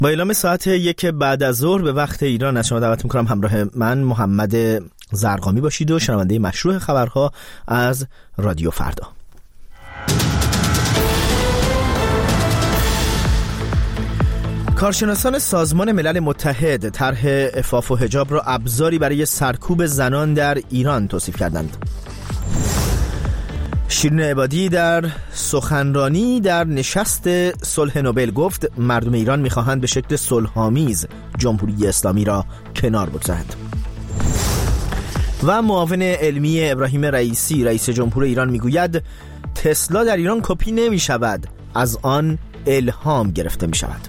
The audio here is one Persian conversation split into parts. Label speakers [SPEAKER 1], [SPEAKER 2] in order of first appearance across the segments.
[SPEAKER 1] با اعلام ساعت 1 بعد از ظهر به وقت ایران از شما دعوت میکنم همراه من محمد زرقامی باشید و شنونده مشروع خبرها از رادیو فردا. کارشناسان سازمان ملل متحد طرح عفاف و حجاب را ابزاری برای سرکوب زنان در ایران توصیف کردند. شیرین عبادی در سخنرانی در نشست صلح نوبل گفت مردم ایران می‌خواهند به شکل صلح‌آمیز جمهوری اسلامی را کنار بگذارند. و معاون علمی ابراهیم رئیسی رئیس جمهور ایران میگوید تسلا در ایران کپی نمی‌شود، از آن الهام گرفته می‌شود.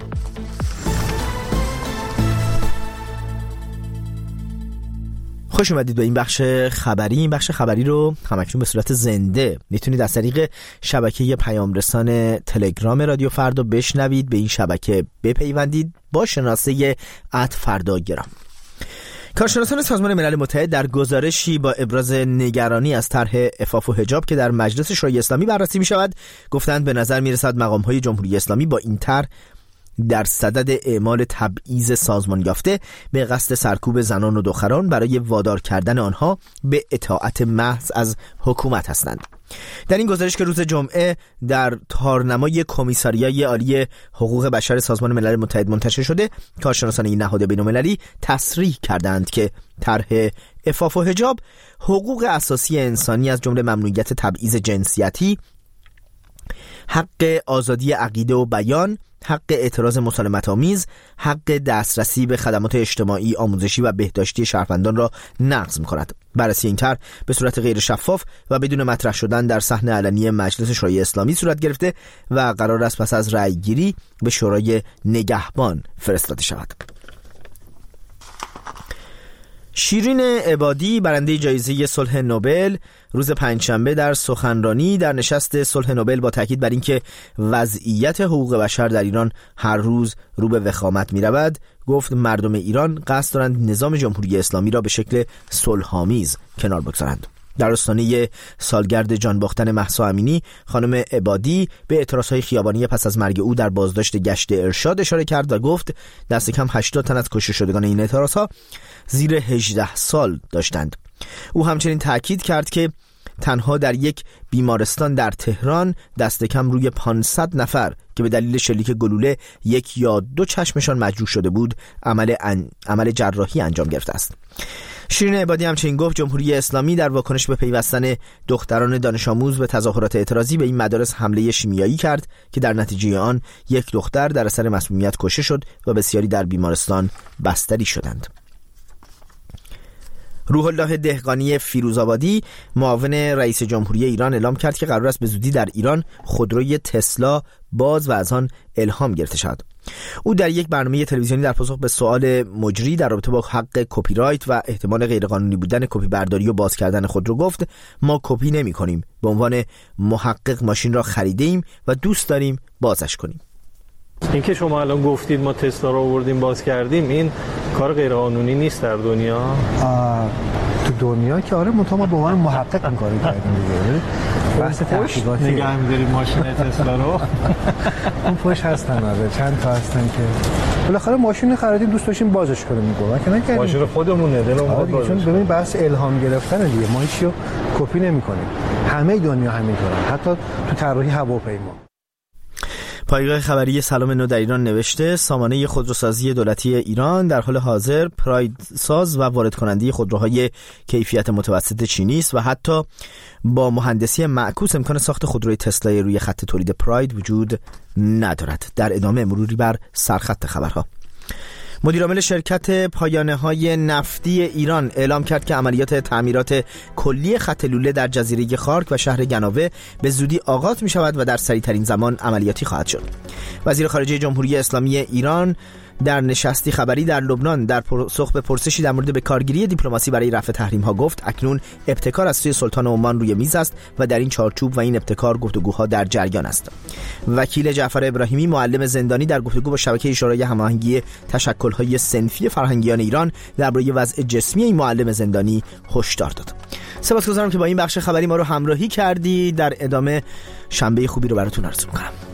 [SPEAKER 1] خوش اومدید به این بخش خبری. این بخش خبری رو همکنون به صورت زنده میتونید از طریق شبکه پیام رسان تلگرام رادیو فردا بشنوید. به این شبکه بپیوندید با شناسه @فرداگرام. کارشناسان سازمان ملل متحد در گزارشی با ابراز نگرانی از طرح عفاف و حجاب که در مجلس شورای اسلامی بررسی می شود گفتند به نظر می رسد مقام‌های جمهوری اسلامی با این طرح در صدد اعمال تبعیض سازمان یافته به قصد سرکوب زنان و دختران برای وادار کردن آنها به اطاعت محض از حکومت هستند. در این گزارش که روز جمعه در تارنمای کمیساریای عالی حقوق بشر سازمان ملل متحد منتشر شده، کارشناسان این نهاد بین‌المللی تصریح کردند که طرح عفاف و حجاب حقوق اساسی انسانی از جمله ممنوعیت تبعیض جنسیتی، حق آزادی عقیده و بیان، حق اعتراض مسالمت‌آمیز، حق دسترسی به خدمات اجتماعی، آموزشی و بهداشتی شهروندان را نقض می‌کند. بررسی این طرح به صورت غیر شفاف و بدون مطرح شدن در صحن علنی مجلس شورای اسلامی صورت گرفته و قرار است پس از رأی‌گیری به شورای نگهبان فرستاده شود. شیرین عبادی برنده جایزه صلح نوبل روز پنجشنبه در سخنرانی در نشست صلح نوبل با تاکید بر اینکه وضعیت حقوق بشر در ایران هر روز رو به وخامت می رود گفت مردم ایران قصد دارند نظام جمهوری اسلامی را به شکل صلح‌آمیز کنار بگذارند. در آستانه سالگرد جان باختن مهسا امینی خانم عبادی به اعتراضهای خیابانی پس از مرگ او در بازداشت گشت ارشاد اشاره کرد و گفت دست کم 80 تن از کشته شدگان این اعتراضها زیر 18 سال داشتند. او همچنین تأکید کرد که تنها در یک بیمارستان در تهران دست کم روی 500 نفر که به دلیل شلیک گلوله یک یا دو چشمشان مجروح شده بود عمل جراحی انجام گرفته است. شیرین عبادی همچنین گفت جمهوری اسلامی در واکنش به پیوستن دختران دانش آموز به تظاهرات اعتراضی به این مدارس حمله شیمیایی کرد که در نتیجه آن یک دختر در اثر مسمومیت کشته شد و بسیاری در بیمارستان بستری شدند. روح الله دهقانی فیروزآبادی معاون رئیس جمهوری ایران اعلام کرد که قرار است به زودی در ایران خودروی تسلا باز و از آن الهام گرفته شود. او در یک برنامه تلویزیونی در پاسخ به سوال مجری در رابطه با حق کپی رایت و احتمال غیرقانونی بودن کپی برداری و باز کردن خودرو گفت ما کپی نمی کنیم، به عنوان محقق ماشین را خریدیم و دوست داریم بازش کنیم.
[SPEAKER 2] این که شما الان گفتید ما تسلا رو آوردیم باز کردیم، این کار غیرقانونی نیست در دنیا؟
[SPEAKER 3] تو دنیا که آره، ما به عنوان محقق این کارو کردیم دیگه. بحث تحقیقاتی
[SPEAKER 2] نگه می‌داریم ماشین تسلا رو.
[SPEAKER 3] اون پشت هستن، آره چند تا هستن که بالاخره ماشین خریدیم دوست داشتیم بازش کنیم میگم، که نکردیم.
[SPEAKER 2] ماشین خودمونه، دلمون
[SPEAKER 3] بازش. چون ببین بحث الهام گرفتن دیگه، ما هیچیو کپی نمی‌کنیم. همه دنیا همینطوره، حتی تو طراحی هواپیما.
[SPEAKER 1] پایگاه خبری سلام نو در ایران نوشته سامانه خودروسازی دولتی ایران در حال حاضر پراید ساز و وارد کننده خودروهای کیفیت متوسط چینی است و حتی با مهندسی معکوس امکان ساخت خودروی تسلا روی خط تولید پراید وجود ندارد. در ادامه مروری بر سرخط خبرها. مدیرعامل شرکت پایانه‌های نفتی ایران اعلام کرد که عملیات تعمیرات کلی خط لوله در جزیره خارک و شهر گناوه به زودی آغاز می‌شود و در سریع‌ترین زمان عملیاتی خواهد شد. وزیر خارجه جمهوری اسلامی ایران در نشستی خبری در لبنان در پاسخ به پرسشی در مورد کارگیری دیپلماسی برای رفع تحریم‌ها گفت اکنون ابتکار از سوی سلطان عمان روی میز است و در این چارچوب و این ابتکار گفتگوها در جریان است. وکیل جعفر ابراهیمی معلم زندانی در گفتگو با شبکه شورای هماهنگی تشکل‌های صنفی فرهنگیان ایران درباره وضع جسمی این معلم زندانی هشدار داد. سپاسگزارم که با این بخش خبری ما رو همراهی کردید. در ادامه شنبه خوبی رو براتون آرزو می‌کنم.